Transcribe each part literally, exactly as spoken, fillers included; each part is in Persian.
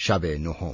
شب نهم.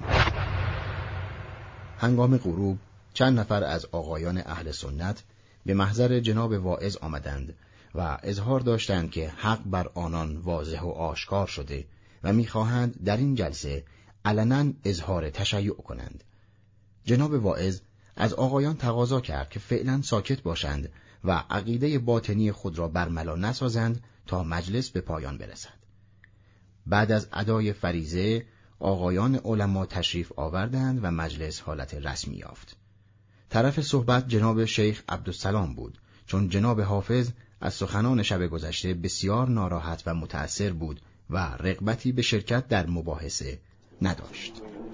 هنگام غروب چند نفر از آقایان اهل سنت به محضر جناب واعظ آمدند و اظهار داشتند که حق بر آنان واضح و آشکار شده و می‌خواهند در این جلسه علنا اظهار تشیع کنند. جناب واعظ از آقایان تقاضا کرد که فعلا ساکت باشند و عقیده باطنی خود را برملا نسازند تا مجلس به پایان برسد. بعد از ادای فریضه آقایان علما تشریف آوردند و مجلس حالت رسمی یافت. طرف صحبت جناب شیخ عبدالسلام بود، چون جناب حافظ از سخنان شب گذشته بسیار ناراحت و متأثر بود و رغبتی به شرکت در مباحثه نداشت.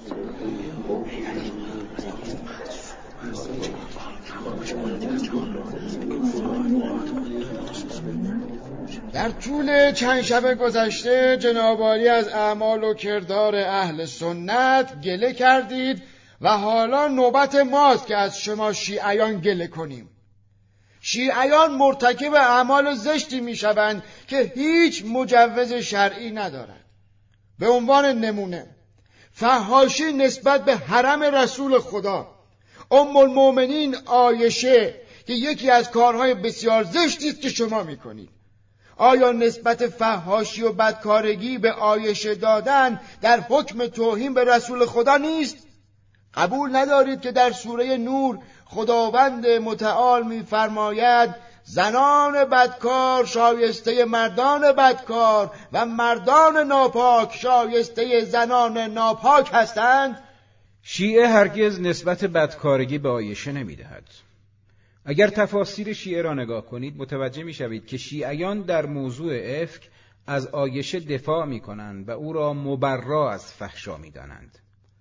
در طول چند شب گذشته جناب عالی از اعمال و کردار اهل سنت گله کردید و حالا نوبت ماست که از شما شیعیان گله کنیم. شیعیان مرتکب اعمال زشتی می شوند که هیچ مجوز شرعی ندارد. به عنوان نمونه فحاشی نسبت به حرم رسول خدا، ام المؤمنین عایشه که یکی از کارهای بسیار زشتی است که شما می کنید. آیا نسبت فحاشی و بدکارگی به عایشه دادن در حکم توهین به رسول خدا نیست؟ قبول ندارید که در سوره نور خداوند متعال می‌فرماید زنان بدکار شایسته مردان بدکار و مردان ناپاک شایسته زنان ناپاک هستند؟ شیعه هرگز نسبت بدکارگی به عایشه نمی‌دهد. اگر تفاسیر شیعه را نگاه کنید متوجه می‌شوید که شیعیان در موضوع افک از عایشه دفاع می‌کنند و او را مبرا از فحشا می‌دانند.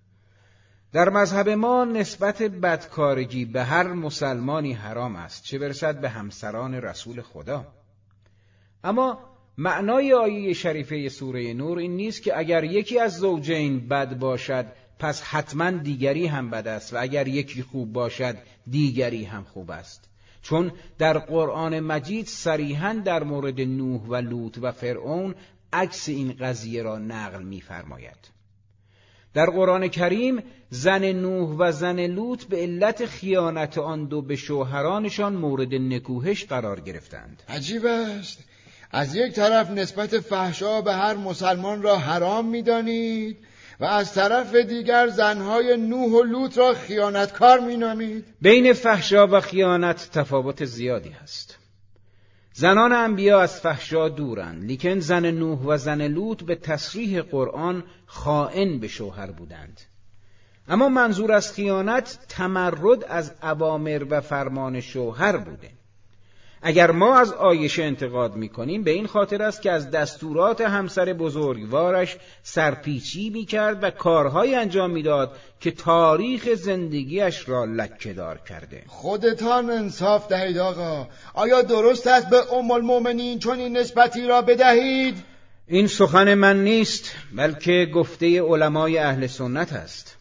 در مذهب ما نسبت بدکارگی به هر مسلمانی حرام است، چه برسد به همسران رسول خدا. اما معنای آیه شریفه سوره نور این نیست که اگر یکی از زوجین بد باشد پس حتما دیگری هم بد است و اگر یکی خوب باشد دیگری هم خوب است، چون در قرآن مجید صریحاً در مورد نوح و لوط و فرعون عکس این قضیه را نقل می‌فرماید. در قرآن کریم زن نوح و زن لوط به علت خیانت آن دو به شوهرانشان مورد نکوهش قرار گرفتند. عجیب است، از یک طرف نسبت فحشا به هر مسلمان را حرام می‌دانید و از طرف دیگر زنهای نوح و لوط را خیانتکار می‌نامید. بین فحشا و خیانت تفاوت زیادی هست. زنان انبیا از فحشا دورند، لیکن زن نوح و زن لوط به تصریح قرآن خائن به شوهر بودند. اما منظور از خیانت تمرد از اوامر و فرمان شوهر بوده. اگر ما از عایشه انتقاد می‌کنیم به این خاطر است که از دستورات همسر بزرگوارش سرپیچی می‌کرد و کارهای انجام می‌داد که تاریخ زندگیش را لکه‌دار کرده. خودتان انصاف دهید آقا، آیا درست است به ام المؤمنین چون این نسبتی را بدهید؟ این سخن من نیست، بلکه گفته علمای اهل سنت است.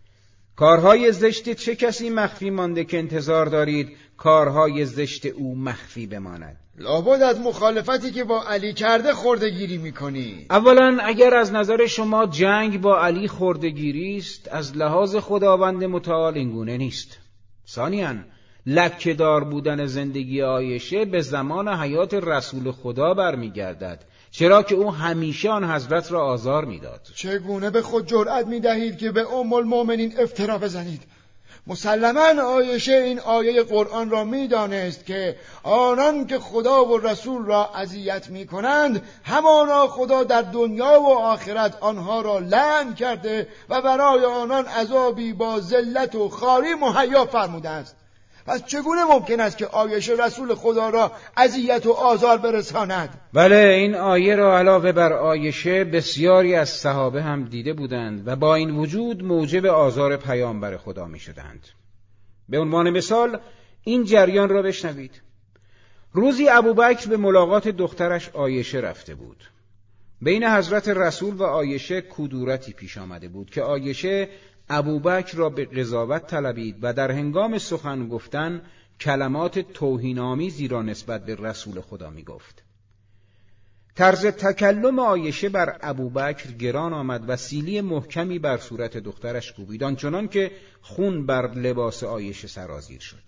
کارهای زشت چه کسی مخفی مانده که انتظار دارید کارهای زشت او مخفی بماند؟ لابد از مخالفتی که با علی کرده خردگیری میکنی. اولا اگر از نظر شما جنگ با علی خردگیری است، از لحاظ خداوند متعال اینگونه نیست. ثانیاً لکه‌دار بودن زندگی عایشه به زمان حیات رسول خدا برمیگردد، چرا که او همیشه آن حضرت را آزار میداد. چگونه به خود جرأت میدهید که به ام المؤمنین افترا بزنید؟ مسلماً عایشه این آیه قرآن را میدانست که آنان که خدا و رسول را اذیت میکنند همانا خدا در دنیا و آخرت آنها را لعن کرده و برای آنان عذابی با ذلت و خواری مهیا فرموده است. پس چگونه ممکن است که عایشه رسول خدا را اذیت و آزار برساند؟ بله، این آیه را علاوه بر عایشه بسیاری از صحابه هم دیده بودند و با این وجود موجب آزار پیامبر خدا می شدند. به عنوان مثال این جریان را بشنوید. روزی ابوبکر به ملاقات دخترش عایشه رفته بود. بین حضرت رسول و عایشه کدورتی پیش آمده بود که عایشه ابوبکر را به قضاوت طلبید و در هنگام سخن گفتن کلمات توهین‌آمیزی را نسبت به رسول خدا می گفت. طرز تکلم عایشه بر ابوبکر گران آمد و سیلی محکمی بر صورت دخترش کوبید، آنچنان که خون بر لباس عایشه سرازیر شد.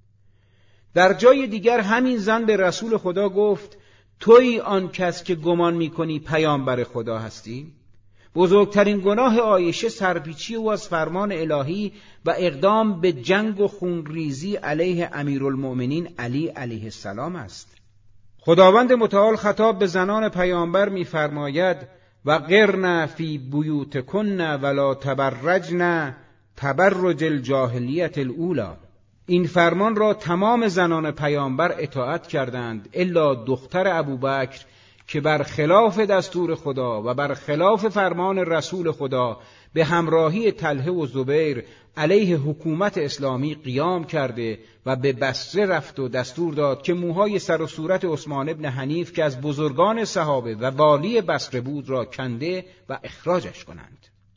در جای دیگر همین زن به رسول خدا گفت: تویی آن کس که گمان می‌کنی پیامبر خدا هستی؟ بزرگترین گناه عایشه سرپیچی او از فرمان الهی و اقدام به جنگ و خونریزی علیه امیرالمؤمنین علی علیه السلام است. خداوند متعال خطاب به زنان پیامبر می‌فرماید: و قرن فی بیوتکن ولا تبرجن تبرج الجاهلیت الاولی. این فرمان را تمام زنان پیامبر اطاعت کردند الا دختر ابوبکر که بر خلاف دستور خدا و بر خلاف فرمان رسول خدا به همراهی طلحه و زبیر علیه حکومت اسلامی قیام کرده و به بصره رفت و دستور داد که موهای سر و صورت عثمان ابن حنیف که از بزرگان صحابه و والی بصره بود را کنده و اخراجش کنند.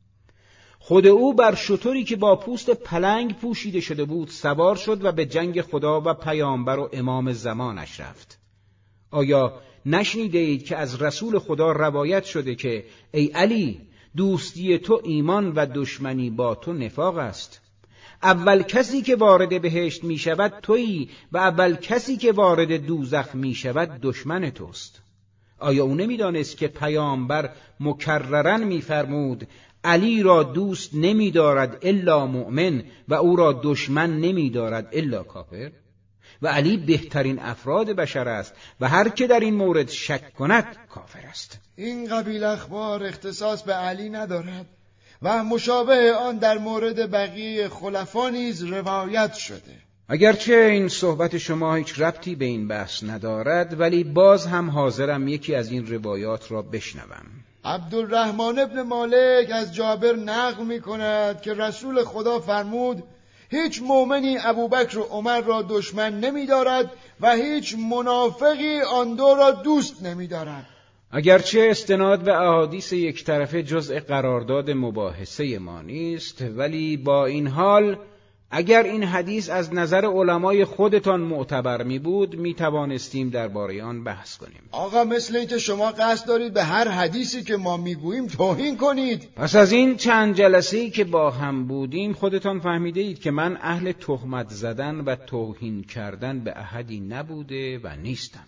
خود او بر شتری که با پوست پلنگ پوشیده شده بود سوار شد و به جنگ خدا و پیامبر و امام زمانش رفت. آیا نشنیده اید که از رسول خدا روایت شده که ای علی، دوستی تو ایمان و دشمنی با تو نفاق است؟ اول کسی که وارد بهشت می شود تویی و اول کسی که وارد دوزخ می شود دشمن توست. آیا او نمی دانست که پیامبر مکررن می فرمود علی را دوست نمی دارد الا مؤمن و او را دشمن نمی دارد الا کافر؟ و علی بهترین افراد بشر است و هر که در این مورد شک کند کافر است. این قبیل اخبار اختصاص به علی ندارد و مشابه آن در مورد بقیه خلفا نیز روایت شده. اگرچه این صحبت شما هیچ ربطی به این بحث ندارد، ولی باز هم حاضرم یکی از این روایات را بشنوم. عبدالرحمن ابن مالک از جابر نقل می کند که رسول خدا فرمود: هیچ مؤمنی ابوبکر و عمر را دشمن نمی دارد و هیچ منافقی آن دو را دوست نمی دارد. اگرچه استناد به احادیث یک طرفه جزء قرارداد مباحثه ما نیست، ولی با این حال اگر این حدیث از نظر علمای خودتان معتبر می بود می توانستیم درباره آن بحث کنیم. آقا مثل این که شما قصد دارید به هر حدیثی که ما می گوییم توهین کنید. پس از این چند جلسه‌ای که با هم بودیم خودتان فهمیده اید که من اهل تهمت زدن و توهین کردن به احدی نبوده و نیستم.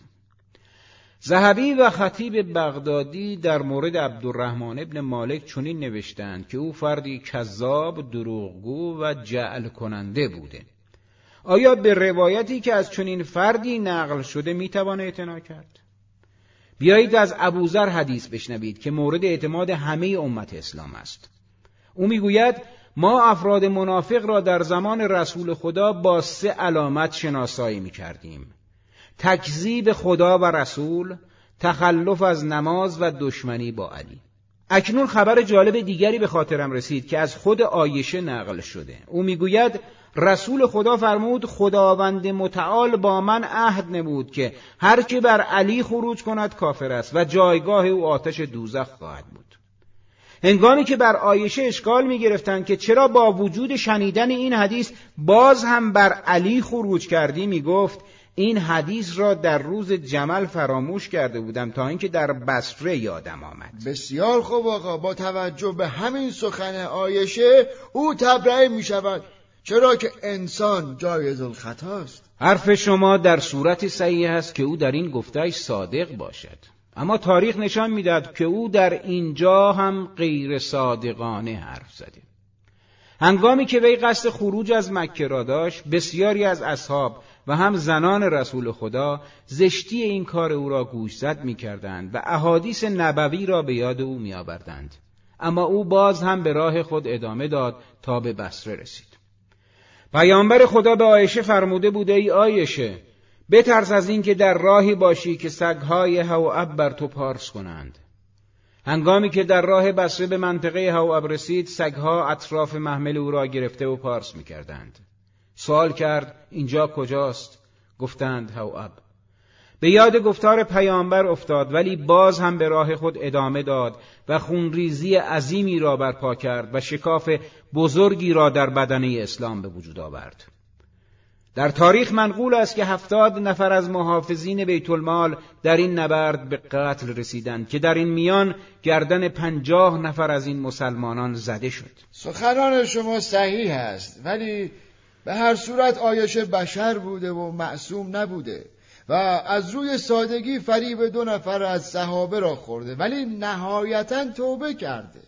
ذهبی و خطیب بغدادی در مورد عبدالرحمن ابن مالک چنین نوشتند که او فردی کذاب، دروغگو و جعل کننده بوده. آیا به روایتی که از چنین فردی نقل شده میتوان اعتنا کرد؟ بیایید از ابوذر حدیث بشنوید که مورد اعتماد همه امت اسلام است. او میگوید ما افراد منافق را در زمان رسول خدا با سه علامت شناسایی میکردیم: تکذیب خدا و رسول، تخلف از نماز و دشمنی با علی. اکنون خبر جالب دیگری به خاطرم رسید که از خود عایشه نقل شده. او میگوید رسول خدا فرمود خداوند متعال با من عهد نمود که هر که بر علی خروج کند کافر است و جایگاه او آتش دوزخ خواهد بود. هنگامی که بر عایشه اشکال میگرفتند که چرا با وجود شنیدن این حدیث باز هم بر علی خروج کردی، میگفت این حدیث را در روز جمل فراموش کرده بودم تا اینکه در بصره یادم آمد. بسیار خوب آقا، با توجه به همین سخن عایشه او تبرئه می شود، چرا که انسان جایز الخطاست. حرف شما در صورت صحیح است که او در این گفته‌اش صادق باشد، اما تاریخ نشان می‌دهد که او در اینجا هم غیر صادقانه حرف زده. هنگامی که وی قصد خروج از مکه را داشت، بسیاری از اصحاب و هم زنان رسول خدا زشتی این کار او را گوشزد می‌کردند و احادیث نبوی را به یاد او می‌آوردند، اما او باز هم به راه خود ادامه داد تا به بصره رسید. پیامبر خدا به عایشه فرموده بود ای عایشه، بترس از این که در راهی باشی که سگ‌های هواب بر تو پارس کنند. هنگامی که در راه بصره به منطقه هواب رسید، سگ‌ها اطراف محمل او را گرفته و پارس می‌کردند. سوال کرد اینجا کجاست؟ گفتند هواب. به یاد گفتار پیامبر افتاد، ولی باز هم به راه خود ادامه داد و خونریزی عظیمی را برپا کرد و شکاف بزرگی را در بدنه اسلام به وجود آورد. در تاریخ منقول است که هفتاد نفر از محافظین بیت المال در این نبرد به قتل رسیدند که در این میان گردن پنجاه نفر از این مسلمانان زده شد. سخنان شما صحیح است، ولی به هر صورت عایشه بشر بوده و معصوم نبوده و از روی سادگی فریب دو نفر از صحابه را خورده، ولی نهایتاً توبه کرده.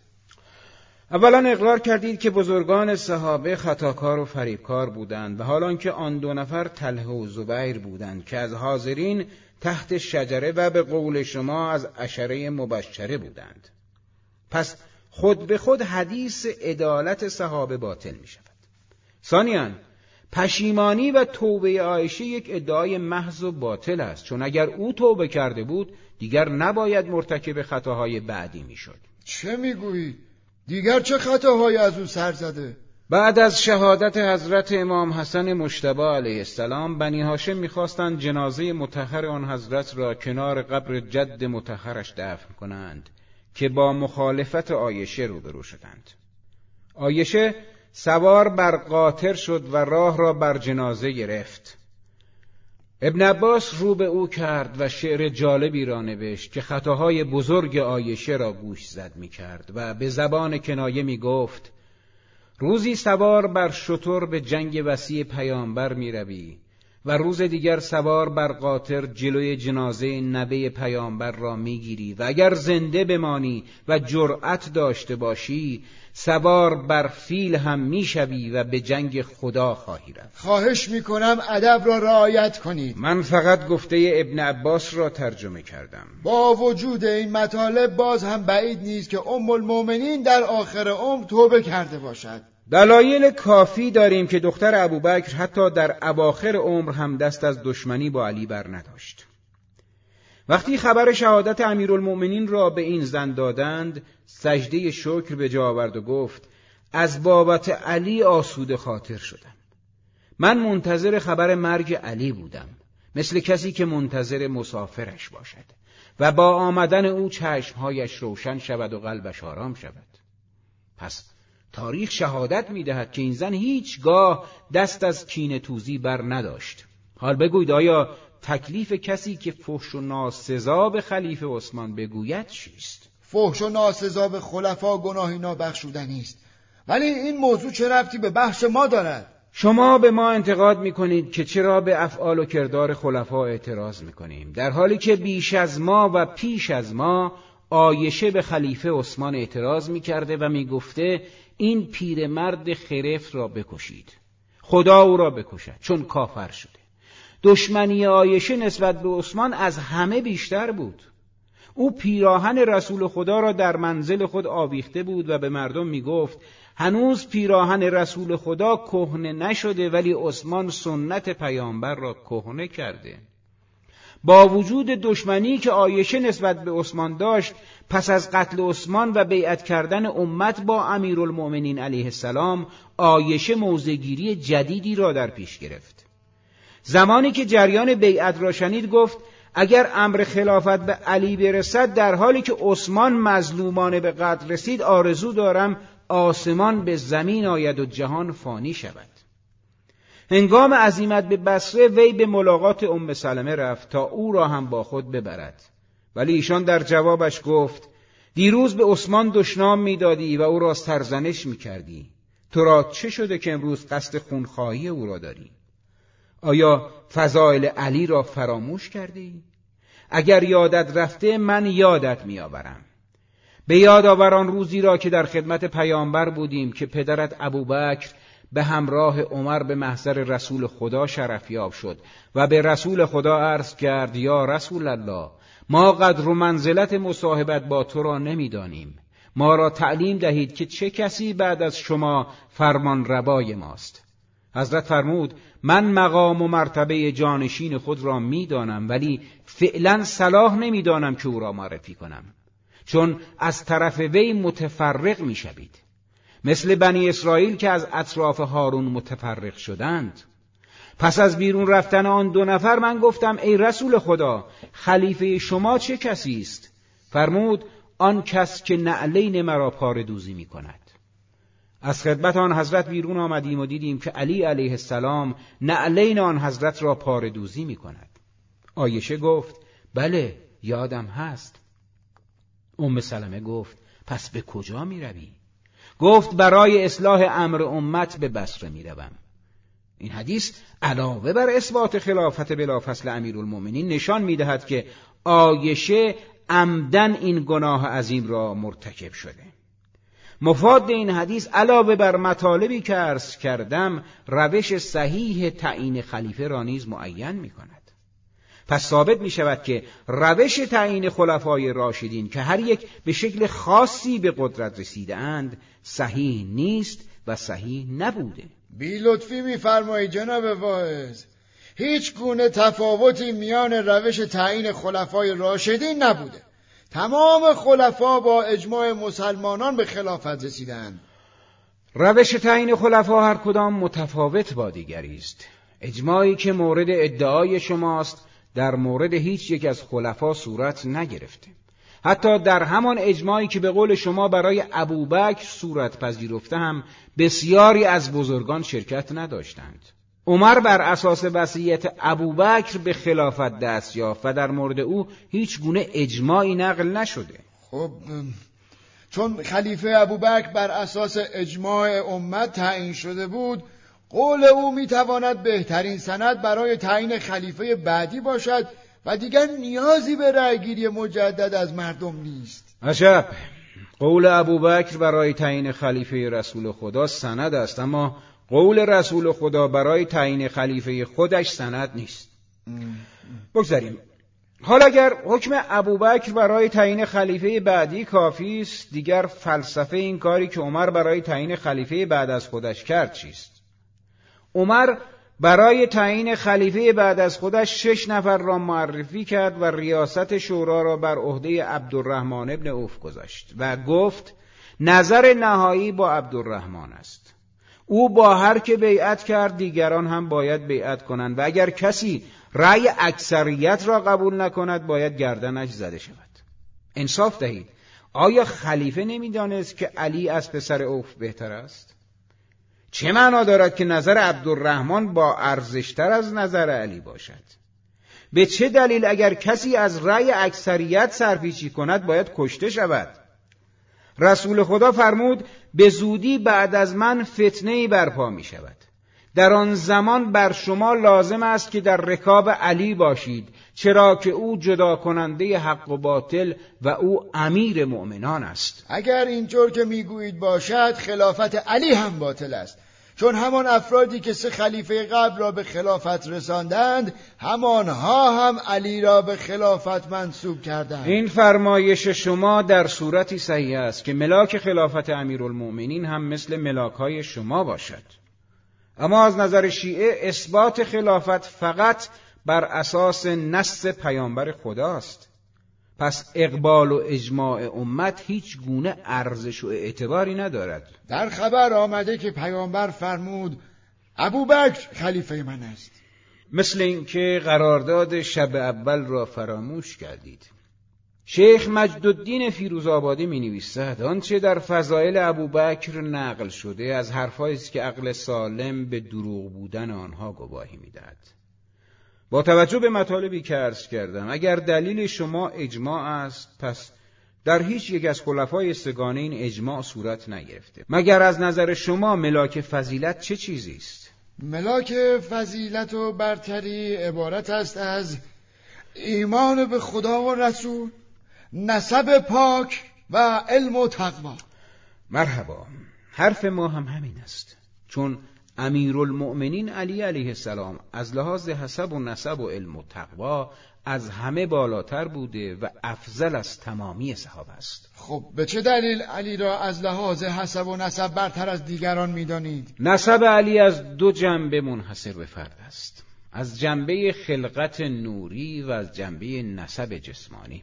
اولا اقرار کردید که بزرگان صحابه خطاکار و فریبکار بودند و حالا که آن دو نفر طلحه و زبیر بودند که از حاضرین تحت شجره و به قول شما از عشره مبشره بودند. پس خود به خود حدیث عدالت صحابه باطل می شود. ثانیاً پشیمانی و توبه عایشه یک ادعای محض و باطل است، چون اگر او توبه کرده بود دیگر نباید مرتکب خطاهای بعدی می شد. چه می گویی؟ دیگر چه خطاهایی از او سر زده؟ بعد از شهادت حضرت امام حسن مجتبی علیه السلام، بنی هاشم می‌خواستند جنازه مطهر آن حضرت را کنار قبر جد مطهرش دفن کنند که با مخالفت عایشه روبرو شدند. عایشه سوار بر قاطر شد و راه را بر جنازه گرفت. ابن عباس رو به او کرد و شعر جالبی را نوشت که خطاهای بزرگ عایشه را گوش زد می کرد و به زبان کنایه می گفت: روزی سوار بر شتر به جنگ وصی پیامبر می روی و روز دیگر سوار بر قاطر جلوی جنازه نبی پیامبر را می گیری و اگر زنده بمانی و جرأت داشته باشی سوار بر فیل هم می شوی و به جنگ خدا خواهی رفت. خواهش می کنم ادب را رعایت کنید. من فقط گفته ابن عباس را ترجمه کردم. با وجود این مطالب باز هم بعید نیست که ام المؤمنین در آخر عمر توبه کرده باشد. دلایل کافی داریم که دختر ابوبکر حتی در اواخر عمر هم دست از دشمنی با علی بر نداشت. وقتی خبر شهادت امیرالمؤمنین را به این زن دادند، سجده شکر به جا آورد و گفت: از بابت علی آسوده خاطر شدم. من منتظر خبر مرگ علی بودم، مثل کسی که منتظر مسافرش باشد و با آمدن او چشمهایش روشن شود و قلبش آرام شود. پس تاریخ شهادت می‌دهد که این زن هیچگاه دست از کینه توزی بر نداشت. حال بگوید آیا تکلیف کسی که فحش و ناسزا به خلیفه عثمان بگوید چیست؟ فحش و ناسزا به خلفا گناهی نابخشودنی است، ولی این موضوع چه ربطی به بحث ما دارد؟ شما به ما انتقاد می‌کنید که چرا به افعال و کردار خلفا اعتراض می‌کنیم، در حالی که بیش از ما و پیش از ما عایشه به خلیفه عثمان اعتراض می‌کرده و می‌گفته این پیرمرد خرفت را بکشید، خدا او را بکشد چون کافر شده. دشمنی عایشه نسبت به عثمان از همه بیشتر بود. او پیراهن رسول خدا را در منزل خود آویخته بود و به مردم میگفت هنوز پیراهن رسول خدا کهنه نشده، ولی عثمان سنت پیامبر را کهنه کرده. با وجود دشمنی که عایشه نسبت به عثمان داشت، پس از قتل عثمان و بیعت کردن امت با امیرالمؤمنین علیه السلام، عایشه موضع‌گیری جدیدی را در پیش گرفت. زمانی که جریان بیعت را شنید گفت اگر امر خلافت به علی برسد، در حالی که عثمان مظلومانه به قتل رسید، آرزو دارم آسمان به زمین آید و جهان فانی شود. هنگام عزیمت به بصره وی به ملاقات ام سلمه رفت تا او را هم با خود ببرد، ولی ایشان در جوابش گفت دیروز به عثمان دشنام می‌دادی و او را سرزنش می‌کردی، تو را چه شده که امروز قصد خونخواهی او را داری؟ آیا فضائل علی را فراموش کردی؟ اگر یادت رفته من یادت می‌آورم. به یاد آور آن روزی را که در خدمت پیامبر بودیم که پدرت ابوبکر به همراه عمر به محضر رسول خدا شرفیاب شد و به رسول خدا عرض کرد یا رسول الله، ما قدر و منزلت مصاحبت با تو را نمی‌دانیم، ما را تعلیم دهید که چه کسی بعد از شما فرمان روای ماست. حضرت فرمود من مقام و مرتبه جانشین خود را می‌دانم، ولی فعلا صلاح نمی‌دانم که او را معرفی کنم، چون از طرف وی متفرق می‌شوید، مثل بنی اسرائیل که از اطراف هارون متفرق شدند. پس از بیرون رفتن آن دو نفر من گفتم ای رسول خدا، خلیفه شما چه کسی است؟ فرمود آن کس که نعلین مرا پاره دوزی می کند. از خدمت آن حضرت بیرون آمدیم و دیدیم که علی علیه السلام نعلین آن حضرت را پاردوزی می کند. عایشه گفت بله یادم هست. ام سلمه گفت پس به کجا می روی؟ گفت برای اصلاح امر امت به بصره می روم. این حدیث علاوه بر اثبات خلافت بلافصل امیرالمؤمنین نشان می دهد که عایشه عمدن این گناه عظیم را مرتکب شده. مفاد این حدیث علاوه بر مطالبی که عرض کردم روش صحیح تعیین خلیفه را نیز معین می کند. پس ثابت می شود که روش تعیین خلفای راشدین که هر یک به شکل خاصی به قدرت رسیده اند صحیح نیست و صحیح نبوده. بی لطفی می فرمایید جناب واعظ، هیچ گونه تفاوتی میان روش تعیین خلفای راشدین نبوده. تمام خلفا با اجماع مسلمانان به خلافت رسیدند. روش تعیین خلفا هر کدام متفاوت با دیگری است. اجماعی که مورد ادعای شماست در مورد هیچ یک از خلفا صورت نگرفته. حتی در همان اجماعی که به قول شما برای ابوبکر صورت پذیرفته هم بسیاری از بزرگان شرکت نداشتند. عمر بر اساس وصیت ابوبکر به خلافت دست یافت و در مورد او هیچ گونه اجماعی نقل نشده. خب چون خلیفه ابوبکر بر اساس اجماع امت تعیین شده بود، قول او میتواند بهترین سند برای تعیین خلیفه بعدی باشد و دیگر نیازی به رأیگیری مجدد از مردم نیست. عجب، قول ابوبکر برای تعیین خلیفه رسول خدا سند است، اما قول رسول خدا برای تعیین خلیفه خودش سند نیست. بگذاریم. حال اگر حکم ابوبکر برای تعیین خلیفه بعدی کافی است، دیگر فلسفه این کاری که عمر برای تعیین خلیفه بعد از خودش کرد چیست؟ عمر برای تعیین خلیفه بعد از خودش شش نفر را معرفی کرد و ریاست شورا را بر عهده عبدالرحمن ابن عوف گذاشت و گفت نظر نهایی با عبدالرحمن است. او با هر که بیعت کرد دیگران هم باید بیعت کنند و اگر کسی رأی اکثریت را قبول نکند باید گردنش زده شود. انصاف دهید، آیا خلیفه نمی‌دانست که علی از پسر عوف بهتر است؟ چه معنا دارد که نظر عبدالرحمن با ارزشتر از نظر علی باشد؟ به چه دلیل اگر کسی از رأی اکثریت سرپیچی کند باید کشته شود؟ رسول خدا فرمود به زودی بعد از من فتنه‌ای برپا می شود. در آن زمان بر شما لازم است که در رکاب علی باشید، چرا که او جدا کننده حق و باطل و او امیر مؤمنان است. اگر اینطور که میگویید باشد، خلافت علی هم باطل است، چون همان افرادی که سه خلیفه قبل را به خلافت رساندند همانها هم علی را به خلافت منصوب کردند. این فرمایش شما در صورتی صحیح است که ملاک خلافت امیرالمؤمنین هم مثل ملاکهای شما باشد. اما از نظر شیعه اثبات خلافت فقط بر اساس نص پیامبر خداست. پس اقبال و اجماع امت هیچ گونه ارزش و اعتباری ندارد. در خبر آمده که پیامبر فرمود ابوبکر خلیفه من است. مثل اینکه قرارداد شب اول را فراموش کردید. شیخ مجدالدین فیروزآبادی می نویسد آنچه در فضائل ابوبکر نقل شده از حرفایی است که عقل سالم به دروغ بودن آنها گواهی می دهد. با توجه به مطالبی که عرض کردم، اگر دلیل شما اجماع است، پس در هیچ یک از خلفای سگانه این اجماع صورت نگرفته. مگر از نظر شما ملاک فضیلت چه چیزی است؟ ملاک فضیلت و برتری عبارت است از ایمان به خدا و رسول، نسب پاک و علم و تقوا. مرحبا، حرف ما هم همین است، چون امیرالمؤمنین علی علیه السلام از لحاظ حسب و نسب و علم و تقوا از همه بالاتر بوده و افضل از تمامی صحابه است. خب به چه دلیل علی را از لحاظ حسب و نسب برتر از دیگران می‌دانید؟ نسب علی از دو جنبه منحصر به فرد است، از جنبه خلقت نوری و از جنبه نسب جسمانی.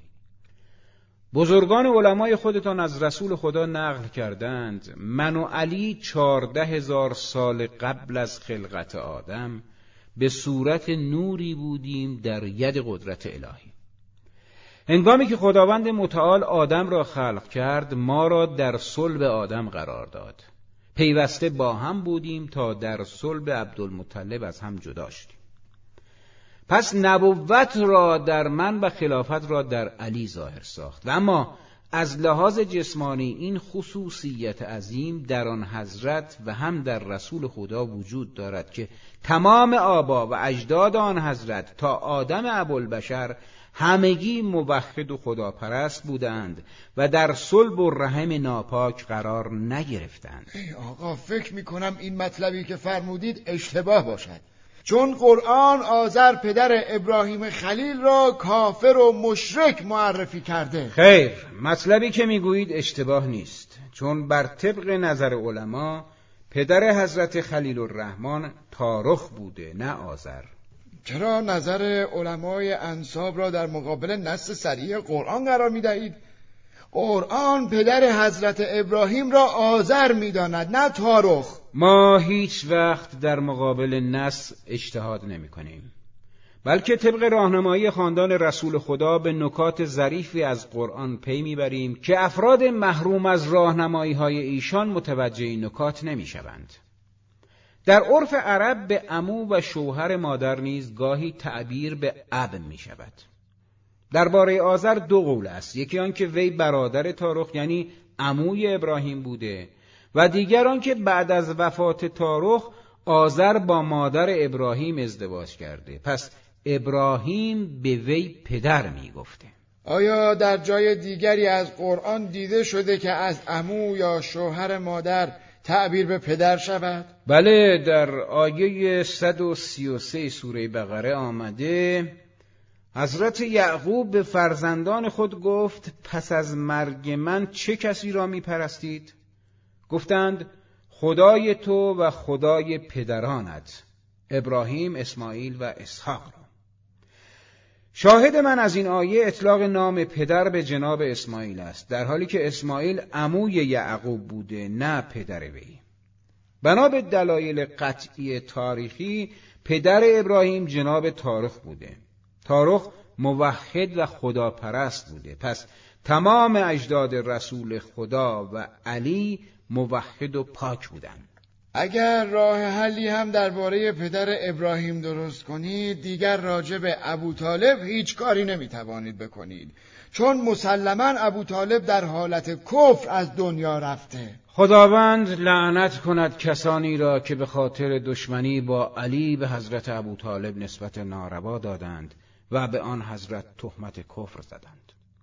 بزرگان علمای خودتان از رسول خدا نقل کردند من و علی چارده هزار سال قبل از خلقت آدم به صورت نوری بودیم در ید قدرت الهی. هنگامی که خداوند متعال آدم را خلق کرد ما را در صلب آدم قرار داد. پیوسته با هم بودیم تا در صلب عبدالمطلب از هم جدا شدیم. پس نبوت را در من و خلافت را در علی ظاهر ساخت. و اما از لحاظ جسمانی این خصوصیت عظیم در آن حضرت و هم در رسول خدا وجود دارد که تمام آبا و اجداد آن حضرت تا آدم ابوالبشر همگی موحد و خداپرست بودند و در صلب و رحم ناپاک قرار نگرفتند. ای آقا، فکر میکنم این مطلبی که فرمودید اشتباه باشد، چون قرآن آذر پدر ابراهیم خلیل را کافر و مشرک معرفی کرده. خیر، مطلبی که میگویید اشتباه نیست، چون بر طبق نظر علما پدر حضرت خلیل الرحمن تارخ بوده نه آذر. چرا نظر علمای انساب را در مقابل نص صریح قرآن قرار میدهید؟ قرآن پدر حضرت ابراهیم را آذر میداند نه تارخ. ما هیچ وقت در مقابل نص اجتهاد نمی کنیم، بلکه طبق راهنمایی خاندان رسول خدا به نکات ظریفی از قرآن پی میبریم که افراد محروم از راهنمایی های ایشان متوجه این نکات نمی شوند. در عرف عرب به عمو و شوهر مادر نیز گاهی تعبیر به اب می شود. درباره آذر دو قول است، یکی آن که وی برادر تارخ یعنی عموی ابراهیم بوده و دیگر آن که بعد از وفات تارخ آذر با مادر ابراهیم ازدواج کرده، پس ابراهیم به وی پدر می گفته. آیا در جای دیگری از قرآن دیده شده که از عمو یا شوهر مادر تعبیر به پدر شود؟ بله، در آیه صد و سی و سه سوره بقره آمده حضرت یعقوب به فرزندان خود گفت پس از مرگ من چه کسی را می پرستید؟ گفتند خدای تو و خدای پدرانت، ابراهیم، اسماعیل و اسحاق را. شاهد من از این آیه اطلاق نام پدر به جناب اسماعیل است، در حالی که اسماعیل عموی یعقوب بوده نه پدر وی. بنا به دلایل قطعی تاریخی پدر ابراهیم جناب تارخ بوده. تارخ موحد و خداپرست بوده، پس تمام اجداد رسول خدا و علی موحد و پاک بودند. اگر راه حلی هم درباره پدر ابراهیم درست کنید، دیگر راجع به ابوطالب هیچ کاری نمیتوانید بکنید، چون مسلماً ابوطالب در حالت کفر از دنیا رفته. خداوند لعنت کند کسانی را که به خاطر دشمنی با علی به حضرت ابوطالب نسبت ناروا دادند و به آن حضرت تهمت کفر زدند.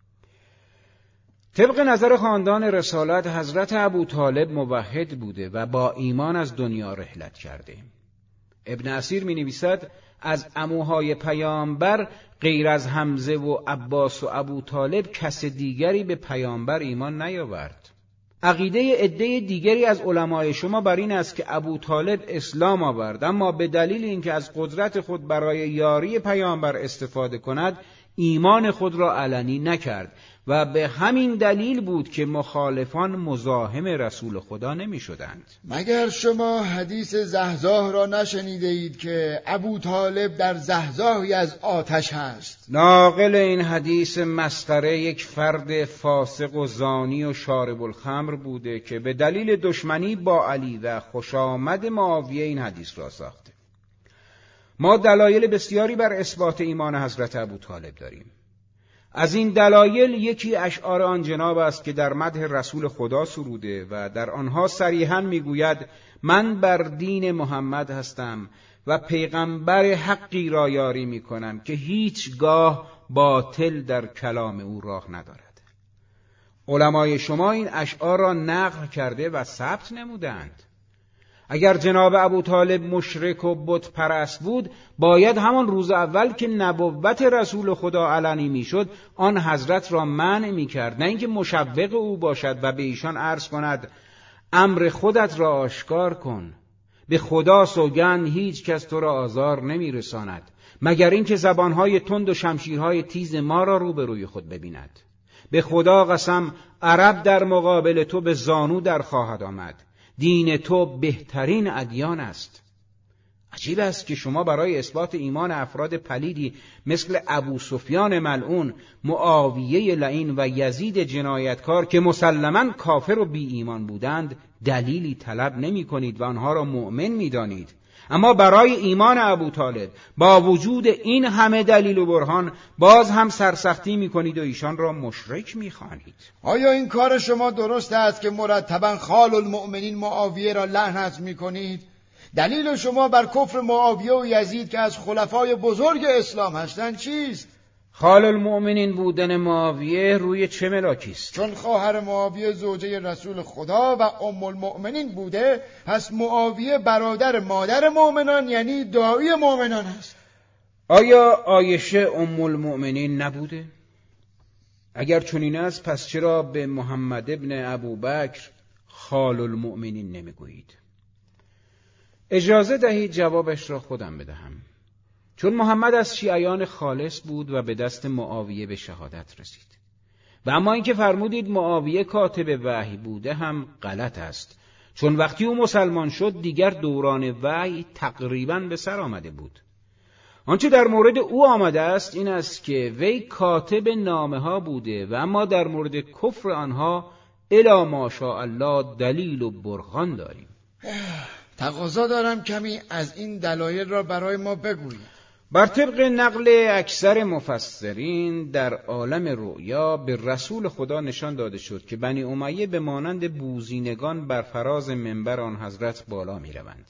طبق نظر خاندان رسالت حضرت ابوطالب موحد بوده و با ایمان از دنیا رحلت کرده. ابن اسیر می نویسد از عموهای پیامبر غیر از حمزه و عباس و ابوطالب کس دیگری به پیامبر ایمان نیاورد. عقیده عده دیگری از علمای شما بر این است که ابوطالب اسلام آورد، اما به دلیل اینکه از قدرت خود برای یاری پیامبر استفاده کند ایمان خود را علنی نکرد و به همین دلیل بود که مخالفان مزاحم رسول خدا نمی شدند. مگر شما حدیث زحزاه را نشنیده اید که ابوطالب در زحزاهی از آتش هست؟ ناقل این حدیث مسخره یک فرد فاسق و زانی و شارب الخمر بوده که به دلیل دشمنی با علی و خوشامد معاویه این حدیث را ساخته. ما دلایل بسیاری بر اثبات ایمان حضرت ابوطالب داریم. از این دلایل یکی اشعار آن جناب است که در مدح رسول خدا سروده و در آنها صریحاً میگوید من بر دین محمد هستم و پیغمبر حقی را یاری میکنم که هیچگاه باطل در کلام او راه ندارد. علمای شما این اشعار را نقل کرده و ثبت نمودند. اگر جناب ابوطالب مشرک و بت پرست بود، باید همان روز اول که نبوت رسول خدا علنی میشد آن حضرت را منع میکرد، نه اینکه مشوق او باشد و به ایشان عرض کند امر خودت را آشکار کن، به خدا سوگند هیچ کس تو را آزار نمیرساند مگر اینکه زبانهای تند و شمشیرهای تیز ما را روبروی خود ببیند. به خدا قسم عرب در مقابل تو به زانو در خواهد آمد، دین تو بهترین ادیان است. عجیب است که شما برای اثبات ایمان افراد پلیدی مثل ابو سفیان ملعون، معاویه لعین و یزید جنایتکار که مسلماً کافر و بی ایمان بودند دلیلی طلب نمی کنید و آنها را مؤمن می دانید، اما برای ایمان ابو طالب با وجود این همه دلیل و برهان باز هم سرسختی می کنید و ایشان را مشرک می خوانید. آیا این کار شما درست است که مرتباً خال المؤمنین معاویه را لعنت می کنید؟ دلیل شما بر کفر معاویه و یزید که از خلفای بزرگ اسلام هستند چیست؟ خال المؤمنین بودن معاویه روی چه ملاکی است؟ چون خواهر معاویه زوجه رسول خدا و ام المؤمنین بوده، پس معاویه برادر مادر مؤمنان یعنی داعی مؤمنان است. آیا عایشه ام المؤمنین نبوده؟ اگر چنین است پس چرا به محمد ابن ابوبکر خال المؤمنین نمیگویید؟ اجازه دهید جوابش را خودم بدهم. چون محمد از شیعیان خالص بود و به دست معاویه به شهادت رسید. و اما اینکه فرمودید معاویه کاتب وحی بوده هم غلط است، چون وقتی او مسلمان شد دیگر دوران وحی تقریباً به سر آمده بود. آنچه در مورد او آمده است این است که وی کاتب نامه ها بوده و اما در مورد کفر آنها الی ماشاءالله دلیل و برهان داریم. تقاضا دارم کمی از این دلایل را برای ما بگویید. بر طبق نقل اکثر مفسرین در عالم رؤیا به رسول خدا نشان داده شد که بنی امیه به مانند بوزینگان بر فراز منبر آن حضرت بالا می روند.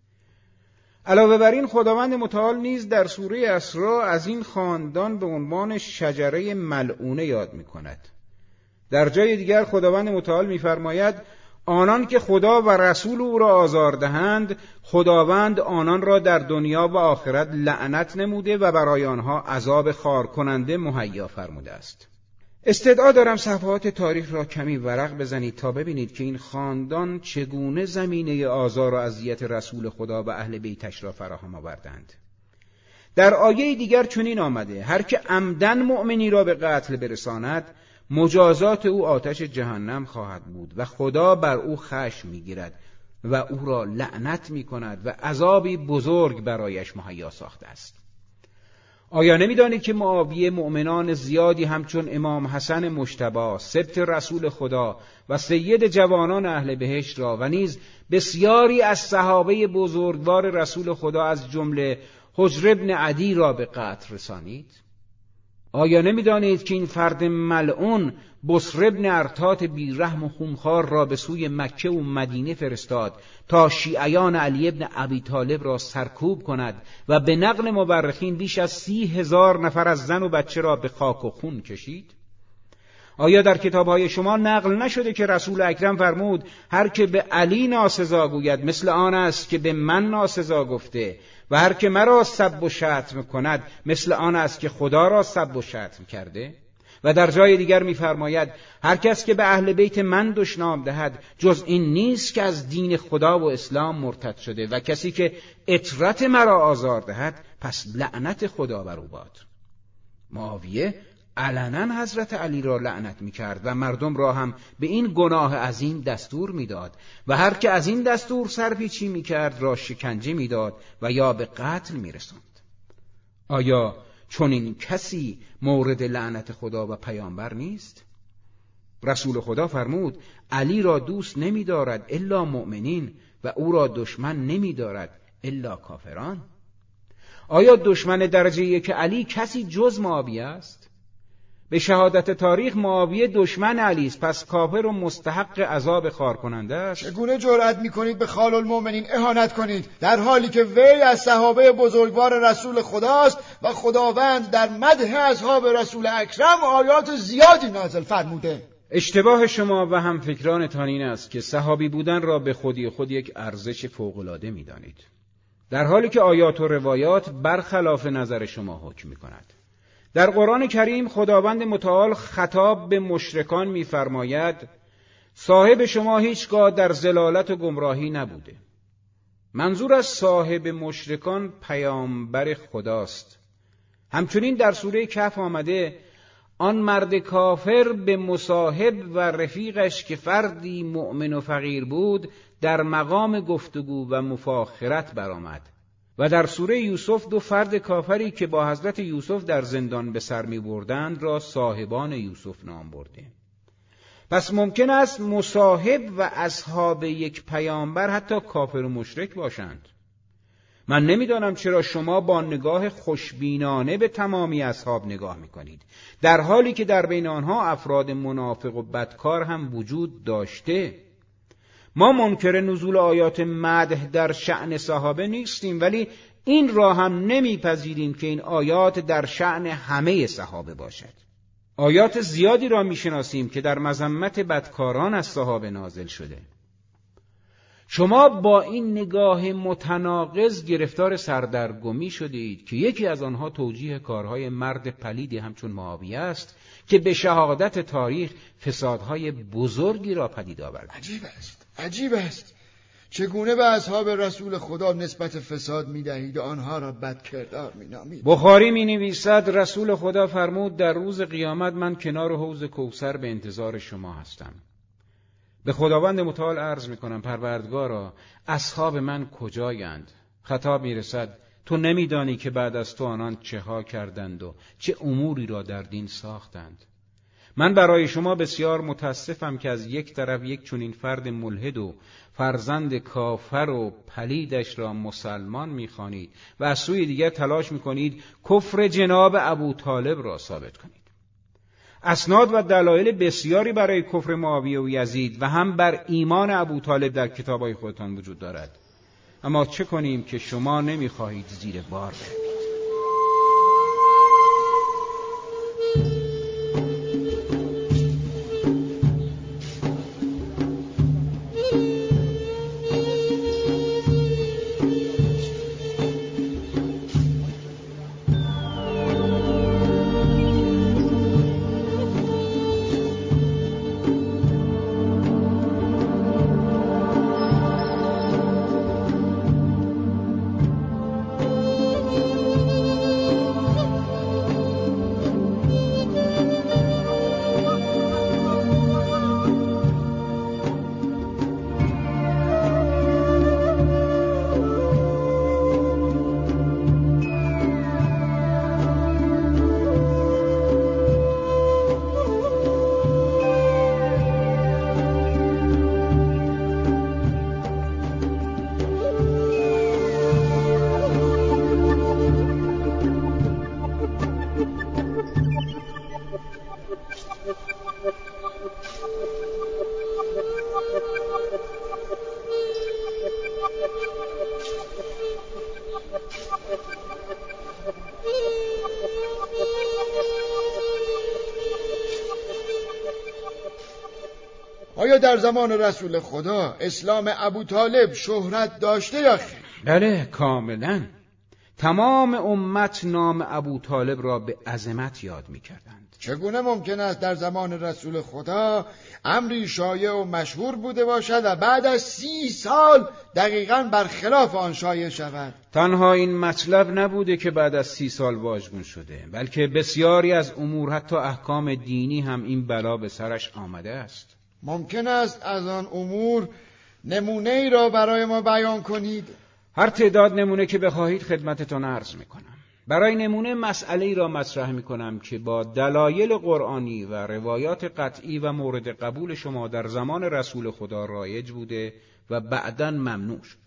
علاوه بر این خداوند متعال نیز در سوره اسراء از این خاندان به عنوان شجره ملعونه یاد می کند. در جای دیگر خداوند متعال می فرماید آنان که خدا و رسول او را آزار دهند خداوند آنان را در دنیا و آخرت لعنت نموده و برای آنها عذاب خار کننده مهیا فرموده است. استدعا دارم صفحات تاریخ را کمی ورق بزنید تا ببینید که این خاندان چگونه زمینه آزار و اذیت رسول خدا و اهل بیتش را فراهم آوردند. در آیه دیگر چنین آمده هر که عمدن مؤمنی را به قتل برساند مجازات او آتش جهنم خواهد بود و خدا بر او خشم می‌گیرد و او را لعنت می‌کند و عذابی بزرگ برایش مهیا ساخته است. آیا نمی‌دانید که معاویه مؤمنان زیادی همچون امام حسن مجتبی سبط رسول خدا و سید جوانان اهل بهشت را و نیز بسیاری از صحابه بزرگوار رسول خدا از جمله حجر ابن عدی را به قتل رسانید؟ آیا نمی‌دانید که این فرد ملعون بصر ابن ارتات بیرحم و خونخوار را به سوی مکه و مدینه فرستاد تا شیعیان علی ابن ابی طالب را سرکوب کند و به نقل مورخین بیش از سی هزار نفر از زن و بچه را به خاک و خون کشید؟ آیا در کتاب‌های شما نقل نشده که رسول اکرم فرمود هر که به علی ناسزا گوید مثل آن است که به من ناسزا گفته و هر که مرا سب و شتم کند مثل آن است که خدا را سب و شتم کرده؟ و در جای دیگر می‌فرماید هر کس که به اهل بیت من دشنام دهد جز این نیست که از دین خدا و اسلام مرتد شده و کسی که اطرت مرا آزار دهد پس لعنت خدا بر او باد. معاویه علنا حضرت علی را لعنت می‌کرد و مردم را هم به این گناه عظیم دستور می‌داد و هر که از این دستور سرپیچی می‌کرد را شکنجه می‌داد و یا به قتل می‌رساند. آیا چون این کسی مورد لعنت خدا و پیامبر نیست؟ رسول خدا فرمود علی را دوست نمی‌دارد الا مؤمنین و او را دشمن نمی‌دارد الا کافران. آیا دشمن درجه یک علی کسی جز معاویه است؟ به شهادت تاریخ معاویه دشمن علی است، پس کافر و مستحق عذاب خار کننده است. چگونه جرأت می‌کنید به خال المؤمنین اهانت کنید در حالی که وی از صحابه بزرگوار رسول خداست و خداوند در مدح اصحاب رسول اکرم آیات زیادی نازل فرموده؟ اشتباه شما و هم فکرانتان این است که صحابی بودن را به خودی خود یک ارزش فوق‌العاده می‌دانید، در حالی که آیات و روایات برخلاف نظر شما حکم می‌کند. در قرآن کریم خداوند متعال خطاب به مشرکان می‌فرماید صاحب شما هیچگاه در ضلالت و گمراهی نبوده. منظور از صاحب مشرکان پیامبر خداست. همچنین در سوره کهف آمده آن مرد کافر به مصاحب و رفیقش که فردی مؤمن و فقیر بود در مقام گفتگو و مفاخرت برآمد و در سوره یوسف دو فرد کافری که با حضرت یوسف در زندان به سر می بردند را صاحبان یوسف نام برده. پس ممکن است مصاحب و اصحاب یک پیامبر حتی کافر و مشرک باشند. من نمیدانم چرا شما با نگاه خوشبینانه به تمامی اصحاب نگاه میکنید، در حالی که در بین آنها افراد منافق و بدکار هم وجود داشته. ما منکر نزول آیات مدح در شأن صحابه نیستیم، ولی این را هم نمیپذیریم که این آیات در شأن همه صحابه باشد. آیات زیادی را میشناسیم که در مذمت بدکاران از صحابه نازل شده. شما با این نگاه متناقض گرفتار سردرگمی شدید که یکی از آنها توجیه کارهای مرد پلیدی همچون معاویه است که به شهادت تاریخ فسادهای بزرگی را پدید آورد. عجیب است، عجیب است. چگونه به اصحاب رسول خدا نسبت فساد می‌دهید و آنها را بدکردار می‌نامید؟ بخاری می‌نویسد رسول خدا فرمود در روز قیامت من کنار حوض کوثر به انتظار شما هستم. به خداوند متعال عرض می‌کنم پروردگارا اصحاب من کجایند؟ خطاب می‌رسد تو نمی‌دانی که بعد از تو آنان چه ها کردند و چه اموری را در دین ساختند. من برای شما بسیار متاسفم که از یک طرف یک چنین فرد ملحد و فرزند کافر و پلیدش را مسلمان می‌خوانید و از سوی دیگر تلاش می‌کنید کفر جناب ابو طالب را ثابت کنید. اسناد و دلایل بسیاری برای کفر معاویه و یزید و هم بر ایمان ابو طالب در کتاب‌های خودتان وجود دارد، اما چه کنیم که شما نمی‌خواهید زیر بار بروید. آیا در زمان رسول خدا اسلام ابو طالب شهرت داشته یا خیر؟ بله کاملا. تمام امت نام ابو طالب را به عظمت یاد می کردند. چگونه ممکن است در زمان رسول خدا امری شایع و مشهور بوده باشد و بعد از سی سال دقیقاً برخلاف آن شایع شود؟ تنها این مطلب نبوده که بعد از سی سال واژگون شده، بلکه بسیاری از امور حتی احکام دینی هم این بلا به سرش آمده است. ممکن است از آن امور نمونه ای را برای ما بیان کنید؟ هر تعداد نمونه که بخواهید خدمتتان عرض میکنم. برای نمونه مسئله ای را مطرح میکنم که با دلایل قرآنی و روایات قطعی و مورد قبول شما در زمان رسول خدا رایج بوده و بعداً ممنوع شد.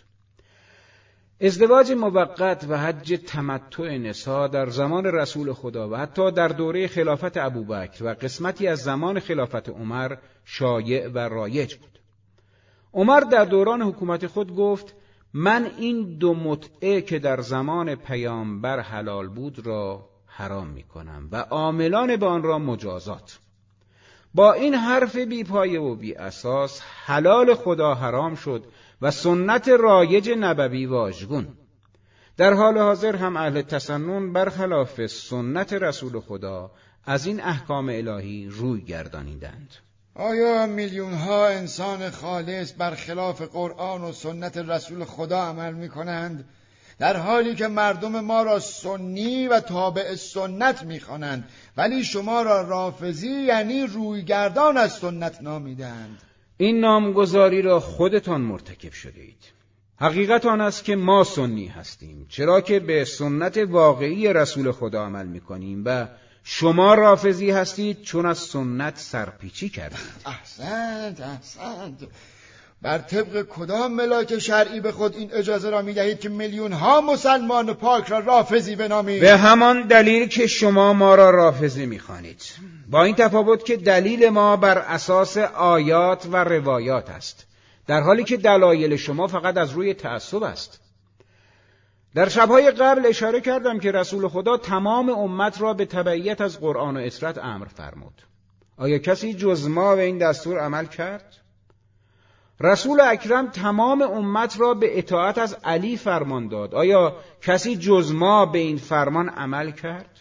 ازدواج موقت و حج تمتع نساء در زمان رسول خدا و حتی در دوره خلافت ابوبکر و قسمتی از زمان خلافت عمر شایع و رایج بود. عمر در دوران حکومت خود گفت من این دو متعه که در زمان پیامبر حلال بود را حرام می کنم و عاملان به آن را مجازات. با این حرف بی پایه و بی اساس حلال خدا حرام شد و سنت رایج نبوی واژگون. در حال حاضر هم اهل تسنن برخلاف سنت رسول خدا از این احکام الهی روی گردانیدند. آیا میلیون ها انسان خالص برخلاف قرآن و سنت رسول خدا عمل می کنند، در حالی که مردم ما را سنی و تابع سنت می خوانند، ولی شما را رافضی یعنی رویگردان از سنت نامیدند؟ این نامگذاری را خودتان مرتکب شدید. حقیقت آن است که ما سنی هستیم، چرا که به سنت واقعی رسول خدا عمل می‌کنیم و شما رافضی هستید چون از سنت سرپیچی کردید. احسنت احسنت. بر طبق کدام ملاک شرعی به خود این اجازه را می‌دهید که میلیون ها مسلمان پاک را رافضی بنامید؟ به همان دلیل که شما ما را رافضی می‌خوانید، با این تفاوت که دلیل ما بر اساس آیات و روایات است، در حالی که دلایل شما فقط از روی تعصب است. در شب‌های قبل اشاره کردم که رسول خدا تمام امت را به تبعیت از قرآن و اطاعت امر فرمود. آیا کسی جز ما به این دستور عمل کرد؟ رسول اکرم تمام امت را به اطاعت از علی فرمان داد. آیا کسی جز ما به این فرمان عمل کرد؟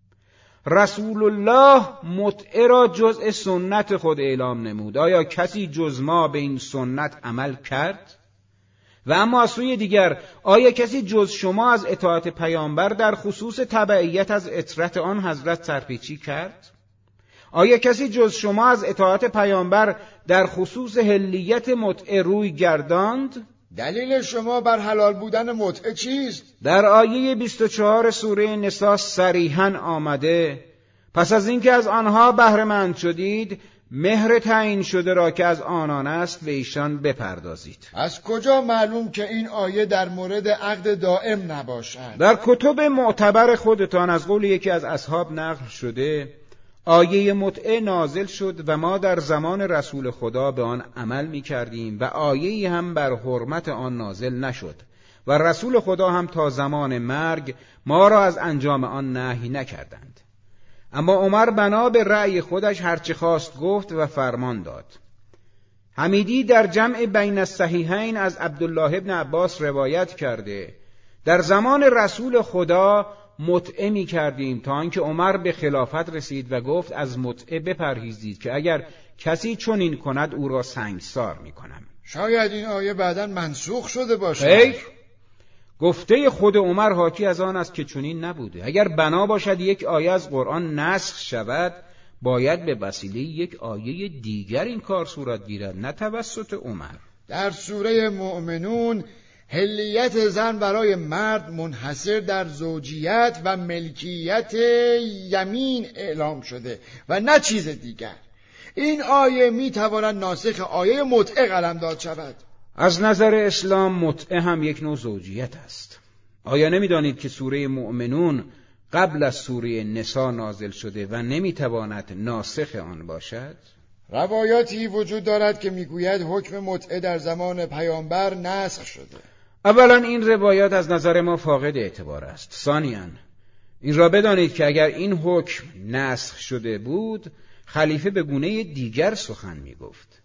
رسول الله متعه را جزء سنت خود اعلام نمود. آیا کسی جز ما به این سنت عمل کرد؟ و اما از سوی دیگر، آیا کسی جز شما از اطاعت پیامبر در خصوص تبعیت از اطرت آن حضرت سرپیچی کرد؟ آیا کسی جز شما از اطاعت پیامبر در خصوص حلیت متعه روی گرداند؟ دلیل شما بر حلال بودن متعه چیست؟ در آیه بیست و چهار سوره نساء صریحاً آمده: پس از اینکه از آنها بهره مند شدید، مهر تعیین شده را که از آنان است به ایشان بپردازید. از کجا معلوم که این آیه در مورد عقد دائم نباشد؟ در کتب معتبر خودتان از قول یکی از اصحاب نقل شده آیه متعه نازل شد و ما در زمان رسول خدا به آن عمل می کردیم و آیه‌ای هم بر حرمت آن نازل نشد و رسول خدا هم تا زمان مرگ ما را از انجام آن نهی نکردند. اما عمر بنا به رأی خودش هرچه خواست گفت و فرمان داد. حمیدی در جمع بین الصحیحین از عبدالله ابن عباس روایت کرده در زمان رسول خدا متعه می کردیم تا آنکه عمر به خلافت رسید و گفت از متعه بپرهیزید که اگر کسی چنین کند او را سنگسار می کنم. شاید این آیه بعداً منسوخ شده باشد. خیر، گفته خود عمر حاکی از آن است که چنین نبوده. اگر بنا باشد یک آیه از قرآن نسخ شود، باید به وسیله یک آیه دیگر این کار صورت گیرد، نه توسط عمر. در سوره مؤمنون حلیت زن برای مرد منحصر در زوجیت و ملکیت یمین اعلام شده و نه چیز دیگر. این آیه می تواند ناسخ آیه متعه قلمداد شود. از نظر اسلام متعه هم یک نوع زوجیت است. آیا نمی دانید که سوره مؤمنون قبل از سوره نساء نازل شده و نمی تواند ناسخ آن باشد؟ روایاتی وجود دارد که میگوید حکم متعه در زمان پیامبر نسخ شده. اولا این روایات از نظر ما فاقد اعتبار است. ثانیاً این را بدانید که اگر این حکم نسخ شده بود، خلیفه به گونه دیگر سخن می گفت.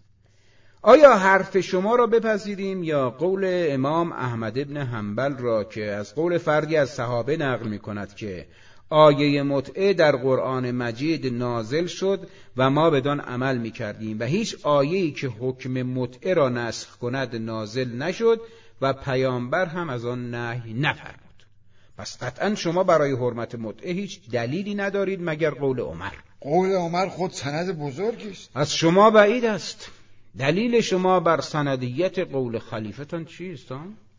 آیا حرف شما را بپذیریم یا قول امام احمد ابن حنبل را که از قول فردی از صحابه نقل می کند که آیه متعه در قرآن مجید نازل شد و ما بدان عمل می کردیم و هیچ آیه‌ای که حکم متعه را نسخ کند نازل نشد و پیامبر هم از آن نهی نفرمود؟ پس قطعا شما برای حرمت متعه هیچ دلیلی ندارید مگر قول عمر. قول عمر خود سند بزرگی است. از شما بعید است. دلیل شما بر سندیت قول خلیفتان چیست؟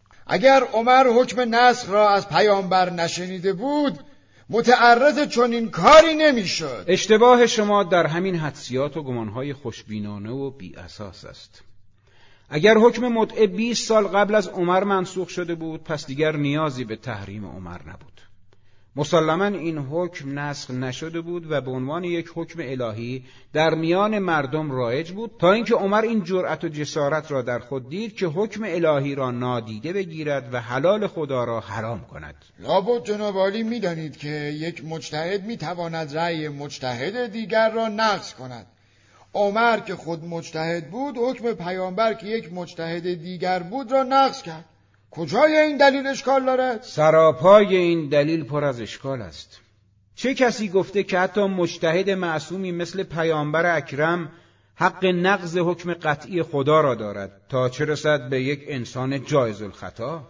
اگر عمر حکم نسخ را از پیامبر نشنیده بود، متعرض چنین کاری نمیشد. اشتباه شما در همین حدسیات و گمانهای خوشبینانه و بی اساس است. اگر حکم متعه بیست سال قبل از عمر منسوخ شده بود، پس دیگر نیازی به تحریم عمر نبود. مسلماً این حکم نسخ نشده بود و به عنوان یک حکم الهی در میان مردم رایج بود تا اینکه عمر این جرأت و جسارت را در خود دید که حکم الهی را نادیده بگیرد و حلال خدا را حرام کند. لابد جناب عالی می‌دانید که یک مجتهد می‌تواند رأی مجتهد دیگر را نقض کند. عمر که خود مجتهد بود، حکم پیامبر که یک مجتهد دیگر بود را نقض کرد. کجای این دلیل اشکال دارد؟ سراپای این دلیل پر از اشکال است. چه کسی گفته که حتی مجتهد معصومی مثل پیامبر اکرم حق نقض حکم قطعی خدا را دارد تا چه رسد به یک انسان جایز الخطا؟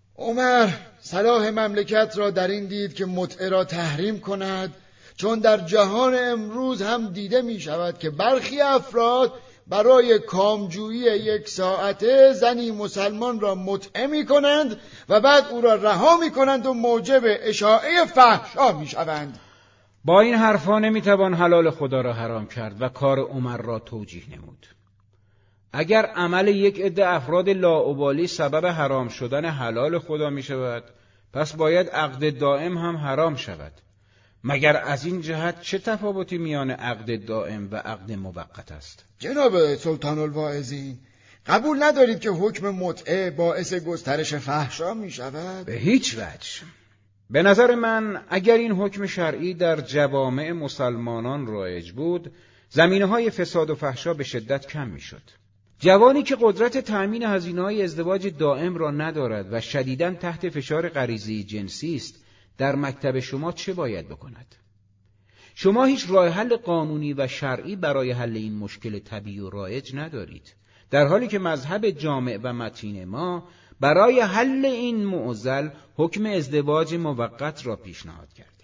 عمر صلاح مملکت را در این دید که متعه را تحریم کند، چون در جهان امروز هم دیده می شود که برخی افراد برای کامجویی یک ساعته زنی مسلمان را متعه می‌کنند و بعد او را رها می‌کنند و موجب اشاعه فحشا می‌شوند. با این حرفا نمیتوان حلال خدا را حرام کرد و کار عمر را توجیه نمود. اگر عمل یک عده افراد لاابالی سبب حرام شدن حلال خدا می شود، پس باید عقد دائم هم حرام شود. مگر از این جهت چه تفاوتی میان عقد دائم و عقد موقت است؟ جناب سلطان الواعظین، قبول ندارید که حکم متعه باعث گسترش فحشا می شود؟ به هیچ وجه. به نظر من اگر این حکم شرعی در جوامع مسلمانان رایج بود، زمینه‌های فساد و فحشا به شدت کم می‌شد. جوانی که قدرت تأمین هزینه‌های ازدواج دائم را ندارد و شدیداً تحت فشار غریزی جنسی است، در مکتب شما چه باید بکند؟ شما هیچ راه حل قانونی و شرعی برای حل این مشکل طبیعی و رایج ندارید، در حالی که مذهب جامع و متین ما برای حل این معضل حکم ازدواج موقت را پیشنهاد کرده.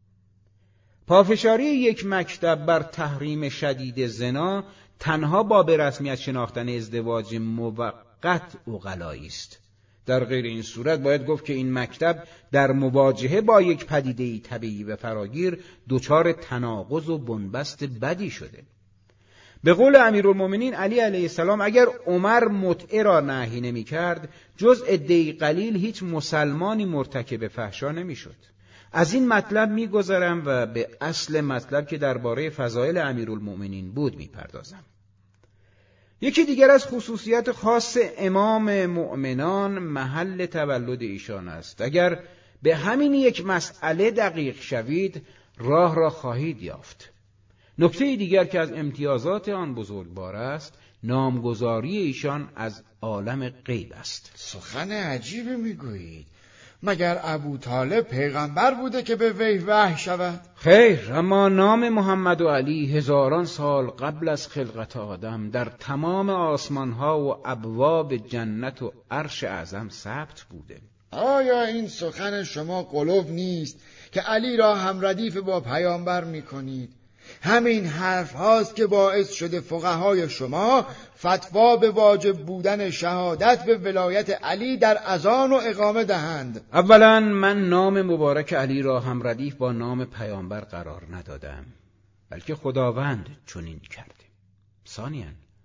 پافشاری یک مکتب بر تحریم شدید زنا تنها با به رسمیت شناختن ازدواج موقت عقلایی است. در غیر این صورت باید گفت که این مکتب در مواجهه با یک پدیده طبیعی و فراگیر دچار تناقض و بنبست بدی شده. به قول امیرالمومنین علی علیه السلام اگر عمر متعه را نهی نمی کرد، جز عده‌ای قلیل هیچ مسلمانی مرتکب فحشا نمی شد. از این مطلب می گذرم و به اصل مطلب که درباره فضائل امیرالمومنین بود می پردازم. یکی دیگر از خصوصیت خاص امام مؤمنان محل تولد ایشان است. اگر به همین یک مسئله دقیق شوید راه را خواهید یافت. نکته دیگر که از امتیازات آن بزرگوار است، نامگذاری ایشان از عالم غیب است. سخن عجیبی میگویید. مگر ابو طالب پیغمبر بوده که به وحی وحی شود؟ خیر، اما نام محمد و علی هزاران سال قبل از خلقت آدم در تمام آسمانها و ابواب جنت و عرش اعظم ثبت بوده. آیا این سخن شما قلوب نیست که علی را هم ردیف با پیامبر میکنید؟ همین حرف هاست که باعث شده فقهای شما فتوا به واجب بودن شهادت به ولایت علی در اذان و اقامه دهند. اولا من نام مبارک علی را هم ردیف با نام پیامبر قرار ندادم، بلکه خداوند چنین کرده. ثانیاً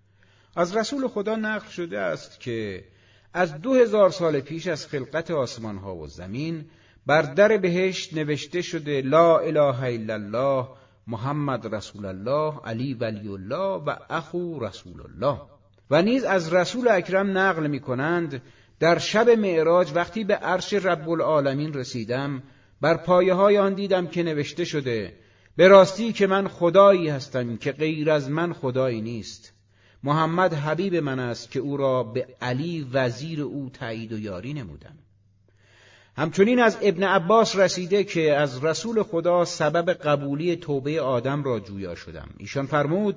از رسول خدا نقل شده است که از دو هزار سال پیش از خلقت آسمان ها و زمین بر در بهشت نوشته شده لا اله الا الله محمد رسول الله علی ولی الله و اخو رسول الله. و نیز از رسول اکرم نقل می کنند در شب معراج وقتی به عرش رب العالمین رسیدم بر پایه های آن دیدم که نوشته شده به راستی که من خدایی هستم که غیر از من خدایی نیست. محمد حبیب من است که او را به علی وزیر او تایید و یاری نمودم. همچنین از ابن عباس رسیده که از رسول خدا سبب قبولی توبه آدم را جویا شدم. ایشان فرمود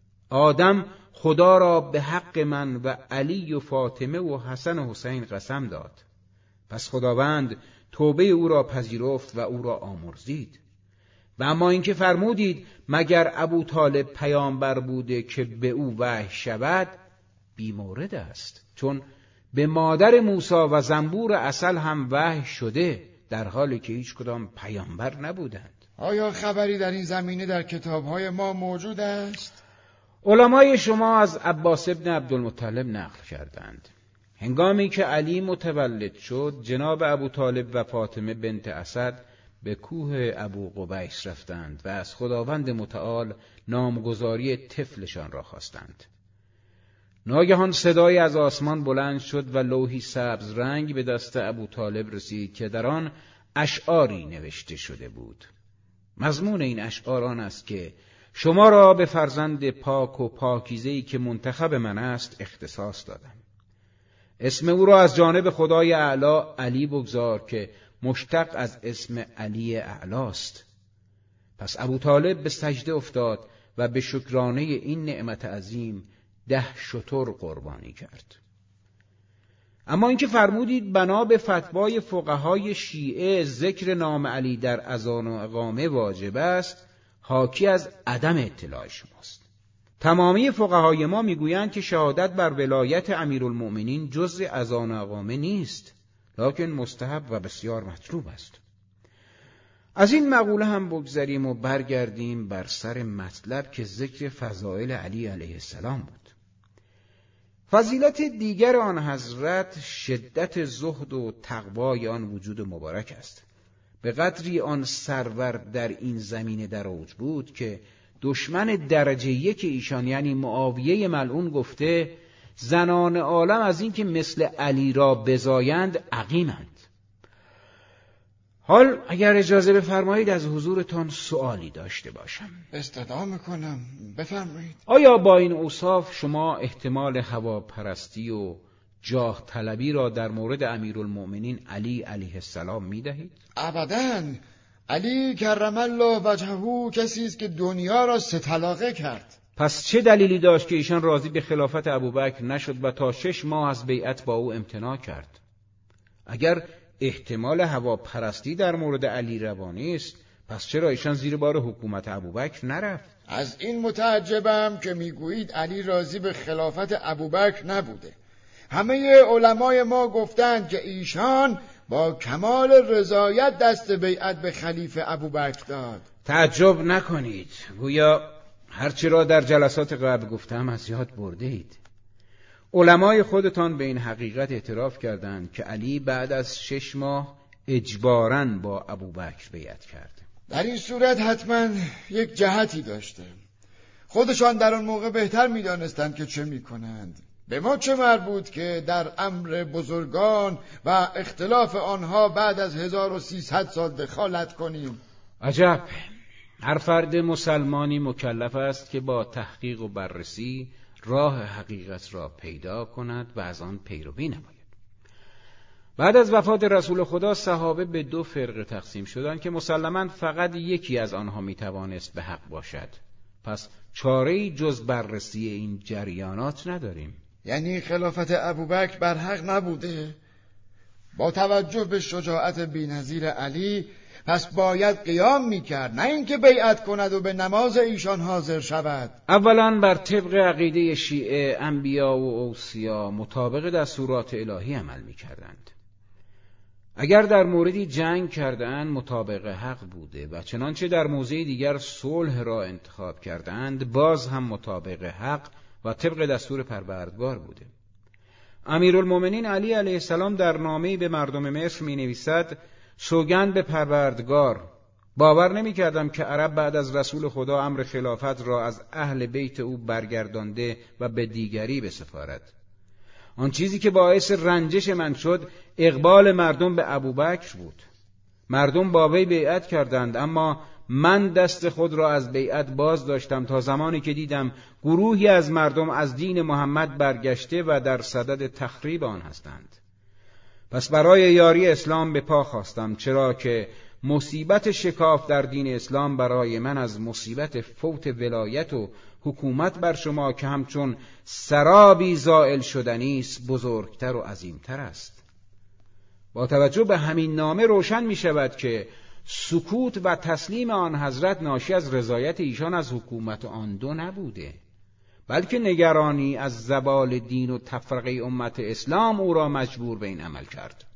آدم خدا را به حق من و علی و فاطمه و حسن و حسین قسم داد. پس خداوند توبه او را پذیرفت و او را آمرزید. و اما اینکه فرمودید مگر ابو طالب پیامبر بوده که به او وحی شود، بیمورد است، چون به مادر موسی و زنبور عسل هم وحی شده در حالی که هیچ کدام پیامبر نبودند. آیا خبری در این زمینه در کتاب‌های ما موجود است؟ علمای شما از عباس ابن عبدالمطلب نقل کردند. هنگامی که علی متولد شد، جناب ابو طالب و فاطمه بنت اسد به کوه ابو قبیس رفتند و از خداوند متعال نامگذاری طفلشان را خواستند. ناگهان صدایی از آسمان بلند شد و لوحی سبز رنگ به دست ابو طالب رسید که در آن اشعاری نوشته شده بود. مضمون این اشعار آن است که شما را به فرزند پاک و پاکیزه‌ای که منتخب من است اختصاص دادم. اسم او را از جانب خدای اعلی علی بگذار که مشتق از اسم علی اعلاست. پس ابو طالب به سجده افتاد و به شکرانه این نعمت عظیم ده شتر قربانی کرد. اما اینکه فرمودید بنا به فتوای فقهای شیعه ذکر نام علی در اذان و اقامه واجب است، حاکی از عدم اطلاع شماست. تمامی فقهای ما میگویند که شهادت بر ولایت امیرالمؤمنین جزء اذان اقامه نیست، لکن مستحب و بسیار مطلوب است. از این مقوله هم بگذریم و برگردیم بر سر مطلب که ذکر فضائل علی علیه السلام بود. فضیلت دیگر آن حضرت شدت زهد و تقوای آن وجود مبارک است. به قدری آن سرور در این زمینه در اوج بود که دشمن درجه یک ایشان یعنی معاویه ملعون گفته زنان عالم از این که مثل علی را بزایند عقیمند. حال اگر اجازه بفرمایید از حضورتان سؤالی داشته باشم. استدعا میکنم، بفرمایید. آیا با این اوصاف شما احتمال هواپرستی و جاه طلبی را در مورد امیرالمؤمنین علی علیه السلام میدهید؟ ابداً. علی کرم الله وجهه کسی است که دنیا را سه طلاقه کرد. پس چه دلیلی داشت که ایشان راضی به خلافت ابوبکر نشد و تا شش ماه از بیعت با او امتناع کرد؟ اگر احتمال هواپرستی در مورد علی روانی است، پس چرا ایشان زیر بار حکومت ابوبکر نرفت؟ از این متعجبم که میگویید علی راضی به خلافت ابوبکر نبوده. همه علمای ما گفتند که ایشان با کمال رضایت دست بیعت به خلیفه ابوبکر داد. تعجب نکنید، گویا هرچی را در جلسات قبل گفتم از یاد برده اید. علمای خودتان به این حقیقت اعتراف کردند که علی بعد از شش ماه اجباراً با ابوبکر بیعت کرد. در این صورت حتما یک جهتی داشته. خودشان در آن موقع بهتر می‌دانستند که چه می‌کنند. به ما چه مربوط که در امر بزرگان و اختلاف آنها بعد از هزار و سیصد سال دخالت کنیم؟ عجب. هر فرد مسلمانی مکلف است که با تحقیق و بررسی راه حقیقت را پیدا کند و از آن پیروی نماید. بعد از وفات رسول خدا صحابه به دو فرقه تقسیم شدند که مسلماً فقط یکی از آنها میتوانست به حق باشد. پس چاره‌ای جز بررسی این جریانات نداریم. یعنی خلافت ابوبکر بر حق نبوده؟ با توجه به شجاعت بی‌نظیر علی پس باید قیام میکرد، نه اینکه بیعت کند و به نماز ایشان حاضر شود. اولا بر طبق عقیده شیعه انبیا و اوصیا مطابق دستورات الهی عمل میکردند. اگر در موردی جنگ کردند مطابق حق بوده و چنانچه در موضع دیگر صلح را انتخاب کردند باز هم مطابق حق و طبق دستور پروردگار بوده. امیرالمؤمنین علی علیه السلام در نامه‌ای به مردم مصر می نویسد سوگند به پروردگار باور نمی کردم که عرب بعد از رسول خدا امر خلافت را از اهل بیت او برگردانده و به دیگری بسپارد. آن چیزی که باعث رنجش من شد اقبال مردم به ابوبکر بود. مردم با وی بیعت کردند، اما من دست خود را از بیعت باز داشتم تا زمانی که دیدم گروهی از مردم از دین محمد برگشته و در صدد تخریب آن هستند. پس برای یاری اسلام به پا خواستم، چرا که مصیبت شکاف در دین اسلام برای من از مصیبت فوت ولایت و حکومت بر شما که همچون سرابی زائل شدنی است بزرگتر و عظیمتر است. با توجه به همین نامه روشن می شود که سکوت و تسلیم آن حضرت ناشی از رضایت ایشان از حکومت آن دو نبوده، بلکه نگرانی از زوال دین و تفرقه امت اسلام او را مجبور به این عمل کرد.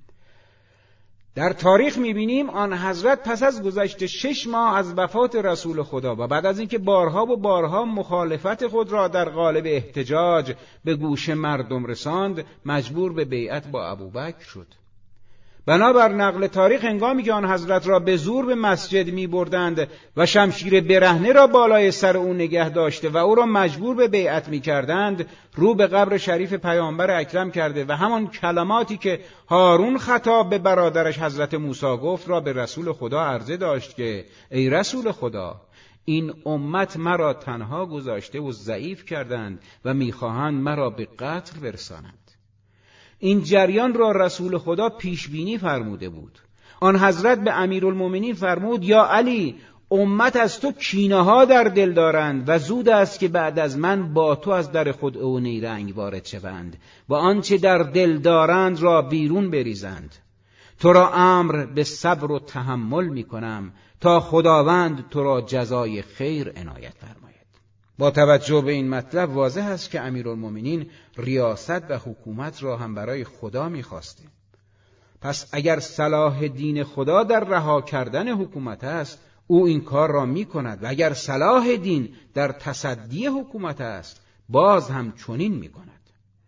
در تاریخ می‌بینیم آن حضرت پس از گذشت شش ماه از وفات رسول خدا و بعد از اینکه بارها و بارها مخالفت خود را در قالب احتجاج به گوش مردم رساند مجبور به بیعت با ابوبکر شد. بنابر نقل تاریخ هنگامی که آن حضرت را به زور به مسجد می بردند و شمشیر برهنه را بالای سر او نگه داشته و او را مجبور به بیعت می کردند، رو به قبر شریف پیامبر اکرم کرده و همان کلماتی که هارون خطاب به برادرش حضرت موسی گفت را به رسول خدا عرضه داشت که ای رسول خدا، این امت مرا تنها گذاشته و ضعیف کردند و میخواهند مرا به قتل برسانند. این جریان را رسول خدا پیش بینی فرموده بود. آن حضرت به امیرالمؤمنین فرمود یا علی، امت از تو کینه ها در دل دارند و زود است که بعد از من با تو از در خود او نیرنگ وارد شوند و آنچه در دل دارند را بیرون بریزند. تو را امر به صبر و تحمل می کنم تا خداوند تو را جزای خیر عنایت فرماید. با توجه به این مطلب واضح است که امیرالمومنین ریاست و حکومت را هم برای خدا می‌خواسته. پس اگر صلاح دین خدا در رها کردن حکومت است، او این کار را می‌کند و اگر صلاح دین در تصدی حکومت است، باز هم چنین می‌کند.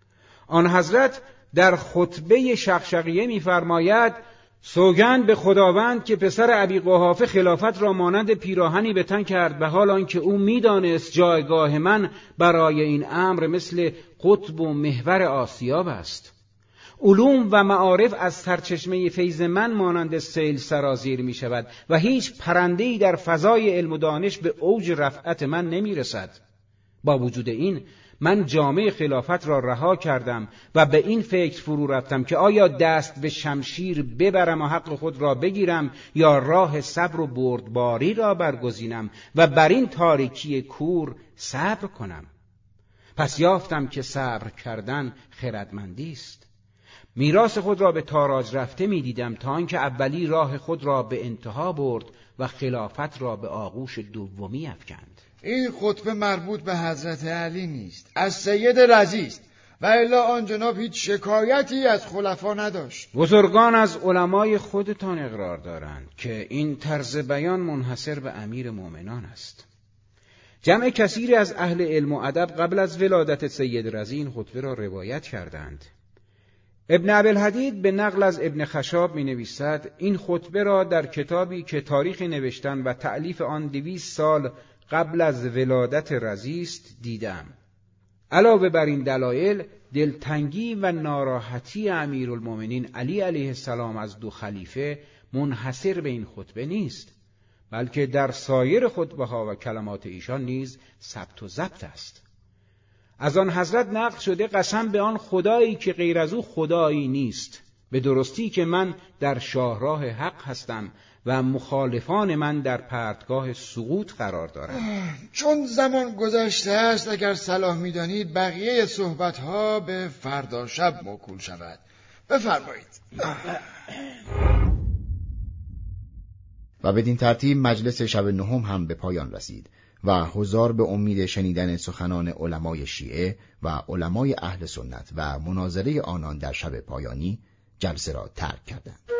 آن حضرت در خطبه شقشقیه می‌فرماید: سوگند به خداوند که پسر ابی قحافه خلافت را مانند پیراهنی به تن کرد، و حال آنکه او می‌دانست جایگاه من برای این امر مثل قطب و محور آسیاب است. علوم و معارف از سرچشمه فیض من مانند سیل سرازیر می شود و هیچ پرنده‌ای در فضای علم و دانش به اوج رفعت من نمی رسد. با وجود این من جامعه خلافت را رها کردم و به این فکر فرو رفتم که آیا دست به شمشیر ببرم و حق خود را بگیرم یا راه صبر و بردباری را برگزینم و بر این تاریکی کور صبر کنم. پس یافتم که صبر کردن خردمندی است. میراث خود را به تاراج رفته می دیدم تا آنکه اولی راه خود را به انتها برد و خلافت را به آغوش دومی افکند. این خطبه مربوط به حضرت علی نیست، از سید رضی است، و الا آن جناب هیچ شکایتی از خلفا نداشت. بزرگان از علمای خودتان اقرار دارند که این طرز بیان منحصر به امیر مومنان است. جمع کثیری از اهل علم و ادب قبل از ولادت سید رضی این خطبه را روایت کردند. ابن عبدالحدید به نقل از ابن خشاب می نویسد: این خطبه را در کتابی که تاریخ نوشتن و تألیف آن دویست سال قبل از ولادت رضی است دیدم. علاوه بر این دلایل، دلتنگی و ناراحتی امیرالمومنین علی علیه السلام از دو خلیفه منحصر به این خطبه نیست، بلکه در سایر خطبه ها و کلمات ایشان نیز ثبت و ضبط است. از آن حضرت نقل شده: قسم به آن خدایی که غیر از او خدایی نیست، به درستی که من در شاهراه حق هستم و مخالفان من در پرتگاه سقوط قرار دارند. چون زمان گذشته است، اگر صلاح می‌دانید بقیه صحبت‌ها به فردا شب موکول شود. بفرمایید. و بدین ترتیب مجلس شب نهم هم به پایان رسید و حضار به امید شنیدن سخنان علمای شیعه و علمای اهل سنت و مناظره آنان در شب پایانی جلسه را ترک کردند.